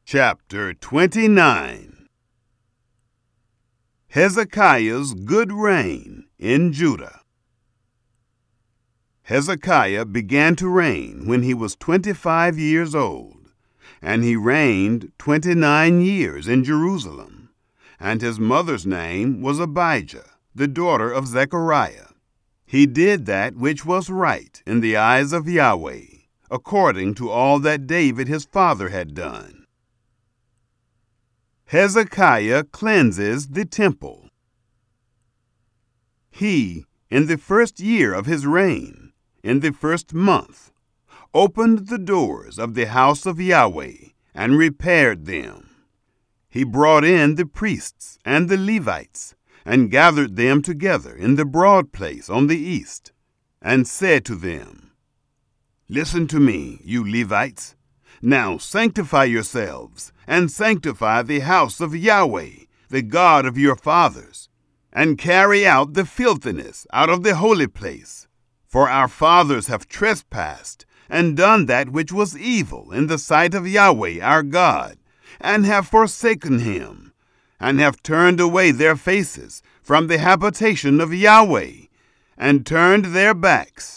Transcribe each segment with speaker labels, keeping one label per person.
Speaker 1: Chapter 29. Hezekiah's good reign in Judah. Hezekiah began to reign when he was 25 years old, and he reigned 29 years in Jerusalem, and his mother's name was Abijah, the daughter of Zechariah. He did that which was right in the eyes of Yahweh, according to all that David his father had done. Hezekiah cleanses the temple. He, in the first year of his reign, in the first month, opened the doors of the house of Yahweh and repaired them. He brought in the priests and the Levites and gathered them together in the broad place on the east, and said to them, "Listen to me, you Levites. Now sanctify yourselves, and sanctify the house of Yahweh, the God of your fathers, and carry out the filthiness out of the holy place. For our fathers have trespassed, and done that which was evil in the sight of Yahweh our God, and have forsaken him, and have turned away their faces from the habitation of Yahweh, and turned their backs.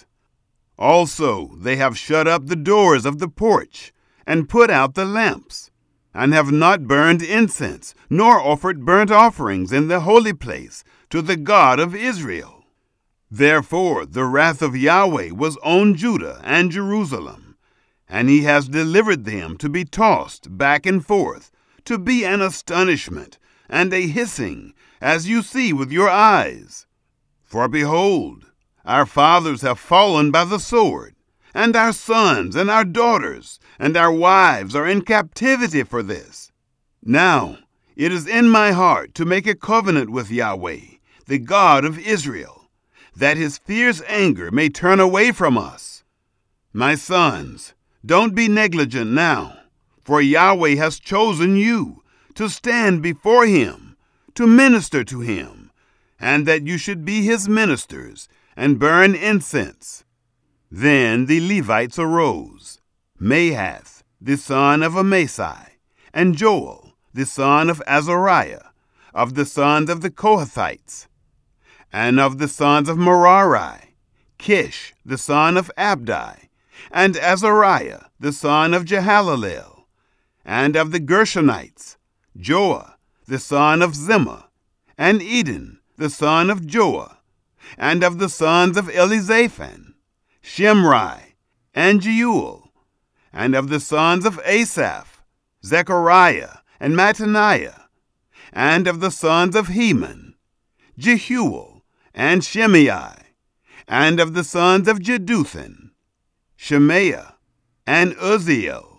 Speaker 1: Also they have shut up the doors of the porch, and put out the lamps, and have not burned incense, nor offered burnt offerings in the holy place to the God of Israel. Therefore the wrath of Yahweh was on Judah and Jerusalem, and he has delivered them to be tossed back and forth, to be an astonishment and a hissing, as you see with your eyes. For behold, our fathers have fallen by the sword, and our sons and our daughters and our wives are in captivity for this. Now it is in my heart to make a covenant with Yahweh, the God of Israel, that his fierce anger may turn away from us. My sons, don't be negligent now, for Yahweh has chosen you to stand before him, to minister to him, and that you should be his ministers and burn incense." Then the Levites arose, Mahath, the son of Amasai, and Joel, the son of Azariah, of the sons of the Kohathites, and of the sons of Merari, Kish, the son of Abdi, and Azariah, the son of Jehalalel, and of the Gershonites, Joah, the son of Zimmah, and Eden, the son of Joah, and of the sons of Elizaphan, Shimri, and Jeuel, and of the sons of Asaph, Zechariah, and Mattaniah, and of the sons of Heman, Jehuel, and Shimei, and of the sons of Jeduthun, Shemaiah, and Uzziel.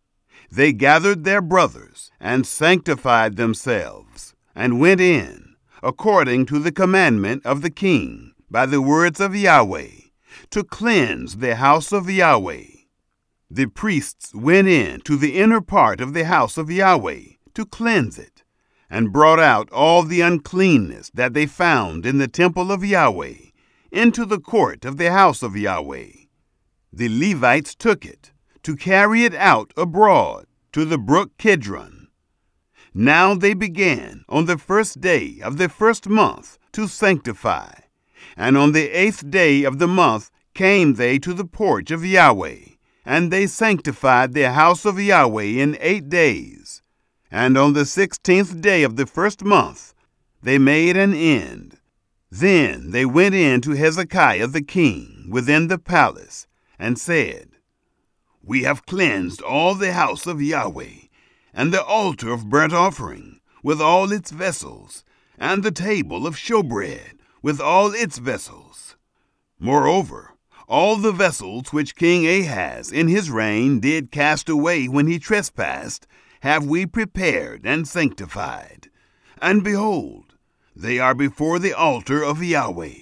Speaker 1: They gathered their brothers, and sanctified themselves, and went in, according to the commandment of the king, by the words of Yahweh, to cleanse the house of Yahweh. The priests went in to the inner part of the house of Yahweh to cleanse it, and brought out all the uncleanness that they found in the temple of Yahweh into the court of the house of Yahweh. The Levites took it to carry it out abroad to the brook Kidron. Now they began on the first day of the first month to sanctify, and on the 8th day of the month came they to the porch of Yahweh, and they sanctified the house of Yahweh in 8 days. And on the 16th day of the first month they made an end. Then they went in to Hezekiah the king within the palace, and said, "We have cleansed all the house of Yahweh, and the altar of burnt offering, with all its vessels, and the table of showbread, with all its vessels. Moreover, all the vessels which King Ahaz in his reign did cast away when he trespassed, have we prepared and sanctified. And behold, they are before the altar of Yahweh."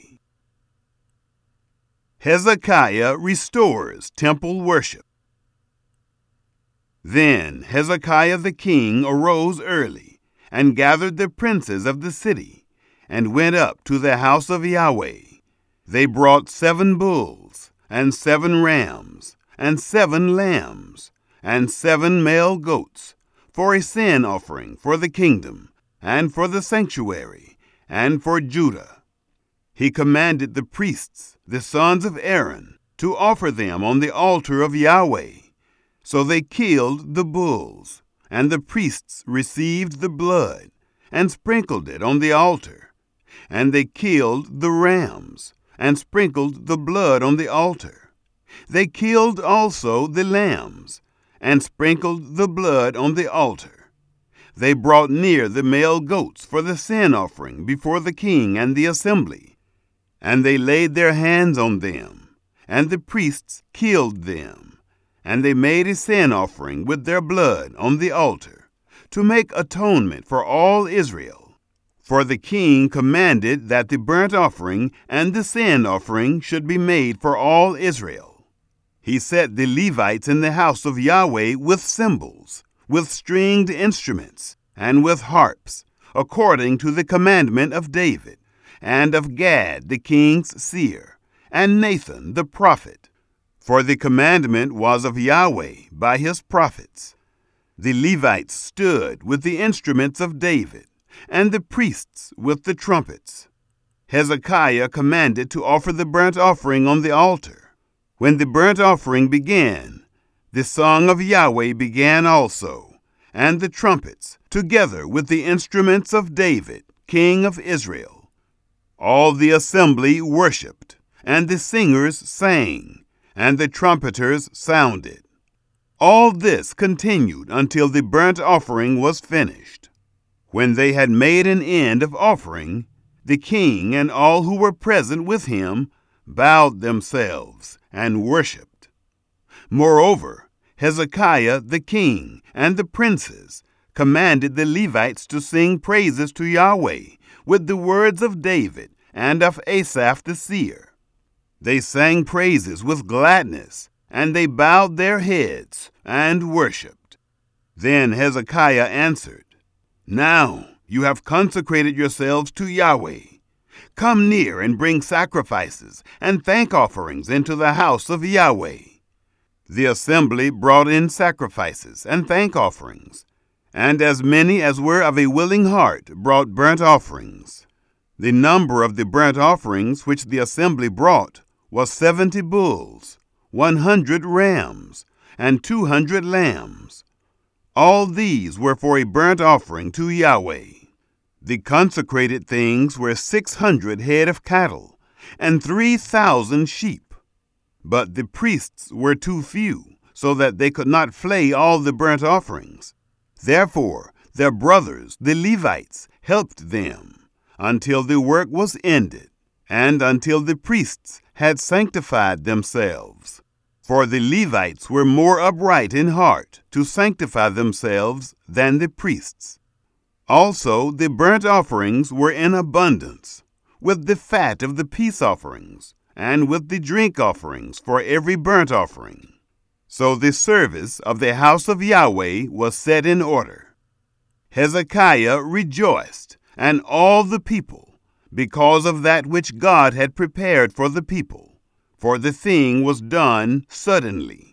Speaker 1: Hezekiah restores temple worship. Then Hezekiah the king arose early, and gathered the princes of the city, and went up to the house of Yahweh. They brought 7 bulls, and 7 rams, and 7 lambs, and 7 male goats, for a sin offering for the kingdom, and for the sanctuary, and for Judah. He commanded the priests, the sons of Aaron, to offer them on the altar of Yahweh. So they killed the bulls, and the priests received the blood, and sprinkled it on the altar. And they killed the rams, and sprinkled the blood on the altar. They killed also the lambs, and sprinkled the blood on the altar. They brought near the male goats for the sin offering before the king and the assembly, and they laid their hands on them, and the priests killed them, and they made a sin offering with their blood on the altar, to make atonement for all Israel. For the king commanded that the burnt offering and the sin offering should be made for all Israel. He set the Levites in the house of Yahweh with cymbals, with stringed instruments, and with harps, according to the commandment of David, and of Gad the king's seer, and Nathan the prophet. For the commandment was of Yahweh by his prophets. The Levites stood with the instruments of David, and the priests with the trumpets. Hezekiah commanded to offer the burnt offering on the altar. When the burnt offering began, the song of Yahweh began also, and the trumpets, together with the instruments of David, king of Israel. All the assembly worshipped, and the singers sang, and the trumpeters sounded. All this continued until the burnt offering was finished. When they had made an end of offering, the king and all who were present with him bowed themselves and worshipped. Moreover, Hezekiah the king and the princes commanded the Levites to sing praises to Yahweh with the words of David and of Asaph the seer. They sang praises with gladness, and they bowed their heads and worshipped. Then Hezekiah answered, "Now you have consecrated yourselves to Yahweh. Come near and bring sacrifices and thank offerings into the house of Yahweh." The assembly brought in sacrifices and thank offerings, and as many as were of a willing heart brought burnt offerings. The number of the burnt offerings which the assembly brought was 70 bulls, 100 rams, and 200 lambs. All these were for a burnt offering to Yahweh. The consecrated things were 600 head of cattle and 3,000 sheep. But the priests were too few, so that they could not flay all the burnt offerings. Therefore, their brothers, the Levites, helped them until the work was ended, and until the priests had sanctified themselves. For the Levites were more upright in heart to sanctify themselves than the priests. Also the burnt offerings were in abundance, with the fat of the peace offerings, and with the drink offerings for every burnt offering. So the service of the house of Yahweh was set in order. Hezekiah rejoiced, and all the people, because of that which God had prepared for the people, for the thing was done suddenly.